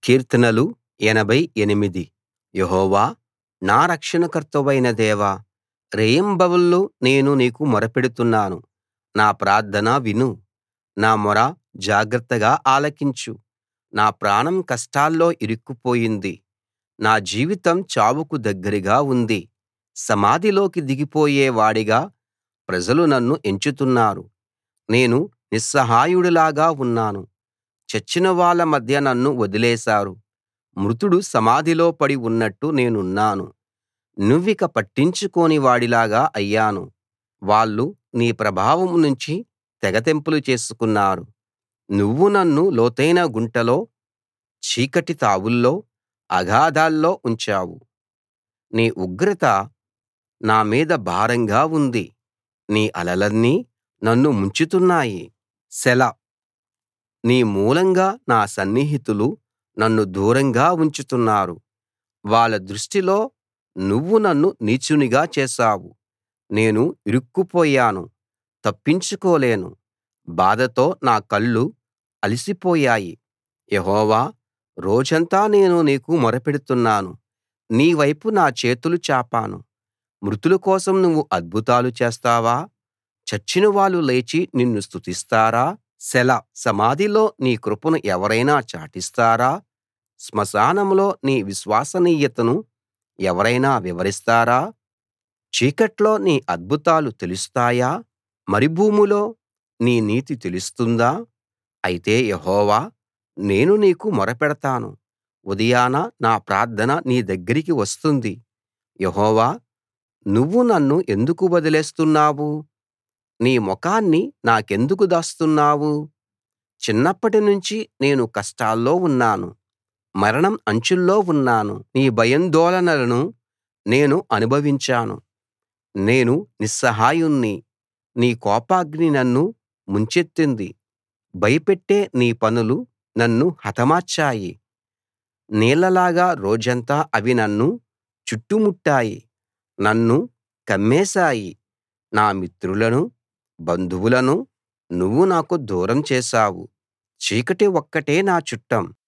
కీర్తనలు 88 యెహోవా నా రక్షణకర్తవైన దేవా, రేయింబవళ్ళు నేను నీకు మొరపెడుతున్నాను. నా ప్రార్థన విను, నా మొర జాగ్రత్తగా ఆలకించు. నా ప్రాణం కష్టాల్లో ఇరుక్కుపోయింది. నా జీవితం చావుకు దగ్గరగా ఉంది. సమాధిలోకి దిగిపోయే వాడిగా ప్రజలు నన్ను ఎంచుతున్నారు. నేను నిస్సహాయుడిలాగా ఉన్నాను. చచ్చిన వాళ్ళ మధ్య నన్ను వదిలేశారు. మృతుడు సమాధిలో పడి ఉన్నట్టు నేనున్నాను. నువ్విక పట్టించుకోని వాడిలాగా అయ్యాను. వాళ్ళు నీ ప్రభావం నుంచి తెగతెంపులు చేసుకున్నారు. నువ్వు నన్ను లోతైన గుంటలో, చీకటి తావుల్లో, అగాధాల్లో ఉంచావు. నీ ఉగ్రత నా మీద భారంగా ఉంది. నీ అలలన్నీ నన్ను ముంచుతున్నాయి. సెలా. నీ మూలంగా నా సన్నిహితులు నన్ను దూరంగా ఉంచుతున్నారు. వాళ్ళ దృష్టిలో నువ్వు నన్ను నీచునిగా చేశావు. నేను ఇరుక్కుపోయాను, తప్పించుకోలేను. బాధతో నా కళ్ళు అలసిపోయాయి. యెహోవా, రోజంతా నేను నీకు మొరపెడుతున్నాను. నీ వైపు నా చేతులు చాపాను. మృతుల కోసం నువ్వు అద్భుతాలు చేస్తావా? చచ్చిన వాళ్ళు లేచి నిన్ను స్తుతిస్తారా? సెలా. సమాధిలో నీ కృపను ఎవరైనా చాటిస్తారా? శ్మశానంలో నీ విశ్వసనీయతను ఎవరైనా వివరిస్తారా? చీకట్లో నీ అద్భుతాలు తెలుస్తాయా? మరుభూమిలో నీ నీతి తెలుస్తుందా? అయితే యెహోవా, నేను నీకు మొరపెడతాను. ఉదయాన నా ప్రార్థన నీ దగ్గరికి వస్తుంది. యెహోవా, నువ్వు నన్ను ఎందుకు వదిలేస్తున్నావు? నీ ముఖాన్ని నాకెందుకు దాస్తున్నావు? చిన్నప్పటినుంచి నేను కష్టాల్లో ఉన్నాను. మరణం అంచుల్లో ఉన్నాను. నీ భయాందోళనలను నేను అనుభవించాను. నేను నిస్సహాయుణ్ణి. నీ కోపాగ్ని నన్ను ముంచెత్తింది. భయపెట్టే నీ పనులు నన్ను హతమార్చాయి. నీళ్లలాగా రోజంతా అవి నన్ను చుట్టుముట్టాయి. నన్ను కమ్మేశాయి. నా మిత్రులను, బంధువులను నువ్వు నాకు దూరం చేశావు. చీకటి ఒక్కటే నా చుట్టం.